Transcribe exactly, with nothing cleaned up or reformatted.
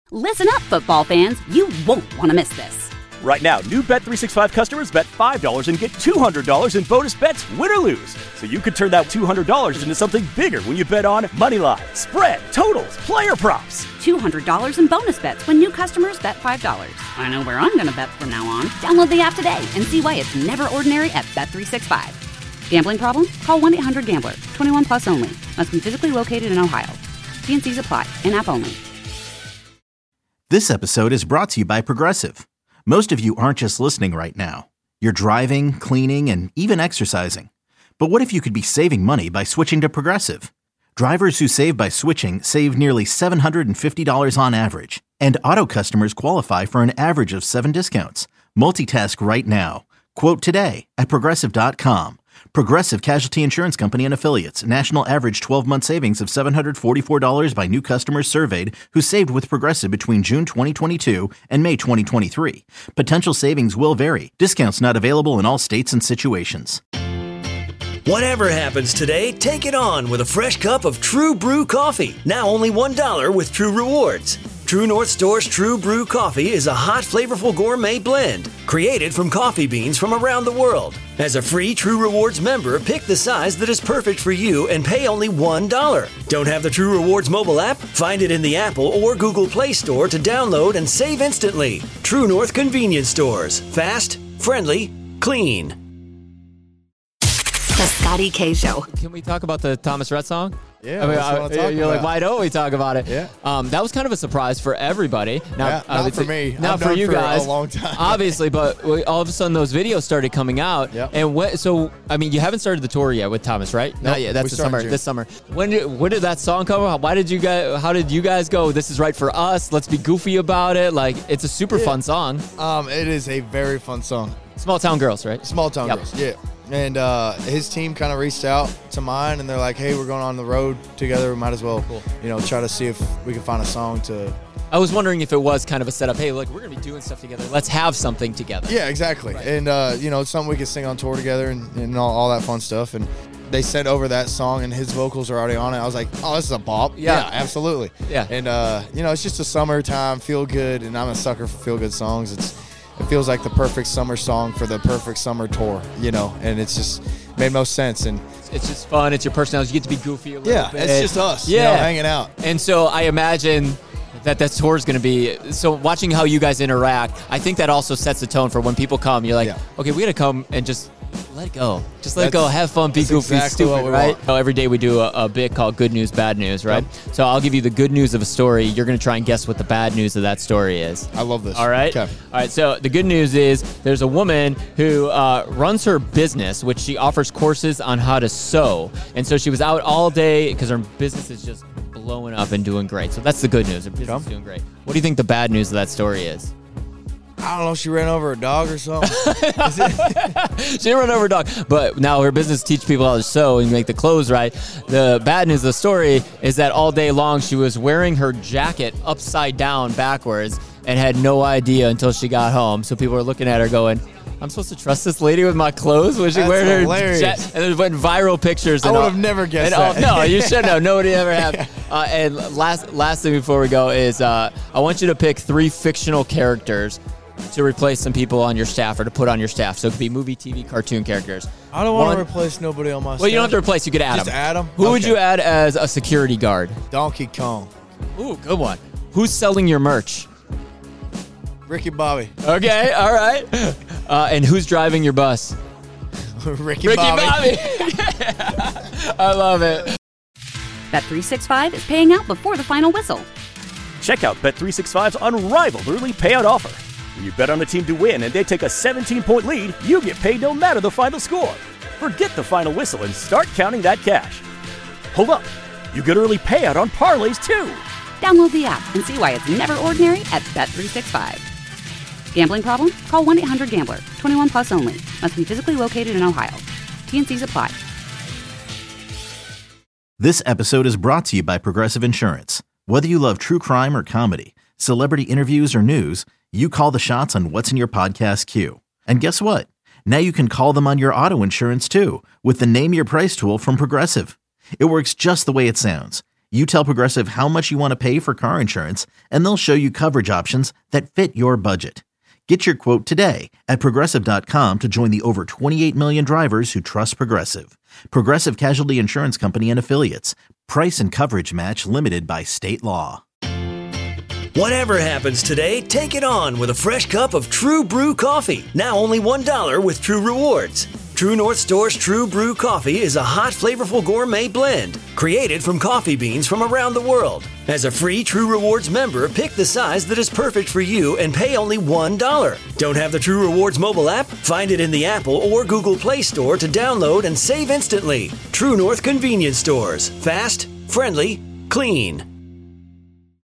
Listen up, football fans. You won't want to miss this. Right now, new Bet three sixty-five customers bet five dollars and get two hundred dollars in bonus bets, win or lose. So you could turn that two hundred dollars into something bigger when you bet on moneyline, spread, totals, player props. two hundred dollars in bonus bets when new customers bet five dollars. I know where I'm going to bet from now on. Download the app today and see why it's never ordinary at Bet three sixty-five. Gambling problem? Call one eight hundred gambler. twenty-one plus only. Must be physically located in Ohio. T and C's apply. In-app only. This episode is brought to you by Progressive. Most of you aren't just listening right now. You're driving, cleaning, and even exercising. But what if you could be saving money by switching to Progressive? Drivers who save by switching save nearly seven hundred fifty dollars on average. And auto customers qualify for an average of seven discounts. Multitask right now. Quote today at Progressive dot com. Progressive Casualty Insurance Company and Affiliates. National average twelve-month savings of seven hundred forty-four dollars by new customers surveyed who saved with Progressive between June twenty twenty-two and May twenty twenty-three. Potential savings will vary. Discounts not available in all states and situations. Whatever happens today, take it on with a fresh cup of True Brew coffee. Now only one dollar with True Rewards. True North Store's True Brew coffee is a hot, flavorful gourmet blend created from coffee beans from around the world. As a free True Rewards member, pick the size that is perfect for you and pay only one dollar. Don't have the True Rewards mobile app? Find it in the Apple or Google Play Store to download and save instantly. True North Convenience Stores. Fast, friendly, clean. The Scotty K Show. Can we talk about the Thomas Rhett song? Yeah, I mean, that's what I, I'm talking you're about. like, why don't we talk about it? Yeah. Um, that was kind of a surprise for everybody. Now, Yeah, not for me. Not I've for known you for guys. a long time. Obviously, but we, all of a sudden those videos started coming out. Yep. And what? So, I mean, you haven't started the tour yet with Thomas, right? Nope, Not yet. That's we the start in summer. June. This summer. When did when did that song come out? Why did you guys? How did you guys go? This is right for us. Let's be goofy about it. Like, it's a super Yeah. fun song. Um, it is a very fun song. Small Town Girls, right? Small Town Yep. Girls, yeah. And uh, his team kind of reached out to mine, and they're like, "Hey, we're going on the road together. We might as well, Cool. you know, try to see if we can find a song to." I was wondering if it was kind of a setup. Hey, look, we're gonna be doing stuff together. Let's have something together. Yeah, exactly. Right. And uh, you know, it's something we could sing on tour together, and, and all, all that fun stuff. And they sent over that song, and his vocals are already on it. I was like, "Oh, this is a bop." Yeah. absolutely. Yeah. And uh, you know, it's just a summertime feel good, and I'm a sucker for feel good songs. It's it feels like the perfect summer song for the perfect summer tour, you know, and it's just made most sense. And It's just fun. It's your personality. You get to be goofy a little yeah, bit. it's just us, Yeah. you know, hanging out. And so I imagine that that tour is going to be, so watching how you guys interact, I think that also sets the tone for when people come. You're like, Yeah. okay, we got to come and just let it go. Just let it go. That's- Have fun. Be that's goofy. exactly what Stupid, we right? want. So every day we do a, a bit called Good News, Bad News, right? So I'll give you the good news of a story. You're going to try and guess what the bad news of that story is. I love this. All right. Okay. All right. So the good news is there's a woman who uh, runs her business, which she offers courses on how to sew. And so she was out all day because her business is just blowing up and doing great. So that's the good news. Her business Okay. is doing great. What do you think the bad news of that story is? I don't know. She ran over a dog or something. She didn't run over a dog, but now her business teach people how to sew and make the clothes right. The bad news of the story is that all day long she was wearing her jacket upside down backwards and had no idea until she got home. So people were looking at her going, I'm supposed to trust this lady with my clothes? Was she That's wearing her hilarious. jacket? And there went viral pictures. I and would all- have never guessed and all- that. No, you shouldn't have. Nobody ever have. Uh, and last, last thing before we go is uh, I want you to pick three fictional characters to replace some people on your staff or to put on your staff. So it could be movie, T V, cartoon characters. I don't want One- to replace nobody on my staff. Well, you don't have to replace. You could add Just them. add 'em? Who would Okay. you add as a security guard? Donkey Kong. Ooh, good one. Who's selling your merch? Ricky Bobby. Okay, all right. Uh, and who's driving your bus? Ricky, Ricky Bobby. Bobby. I love it. Bet three sixty-five is paying out before the final whistle. Check out Bet three sixty-five's unrivaled early payout offer. When you bet on a team to win and they take a seventeen-point lead, you get paid no matter the final score. Forget the final whistle and start counting that cash. Hold up. You get early payout on parlays too. Download the app and see why it's never ordinary at Bet three sixty-five. Gambling problem? Call one eight hundred gambler. twenty-one plus only. Must be physically located in Ohio. T and C's apply. This episode is brought to you by Progressive Insurance. Whether you love true crime or comedy, celebrity interviews or news, you call the shots on what's in your podcast queue. And guess what? Now you can call them on your auto insurance too with the Name Your Price tool from Progressive. It works just the way it sounds. You tell Progressive how much you want to pay for car insurance, and they'll show you coverage options that fit your budget. Get your quote today at Progressive dot com to join the over twenty-eight million drivers who trust Progressive. Progressive Casualty Insurance Company and Affiliates. Price and coverage match limited by state law. Whatever happens today, take it on with a fresh cup of True Brew coffee. Now only one dollar with True Rewards. True North Store's True Brew coffee is a hot, flavorful gourmet blend created from coffee beans from around the world. As a free True Rewards member, pick the size that is perfect for you and pay only one dollar. Don't have the True Rewards mobile app? Find it in the Apple or Google Play Store to download and save instantly. True North Convenience Stores. Fast, friendly, clean.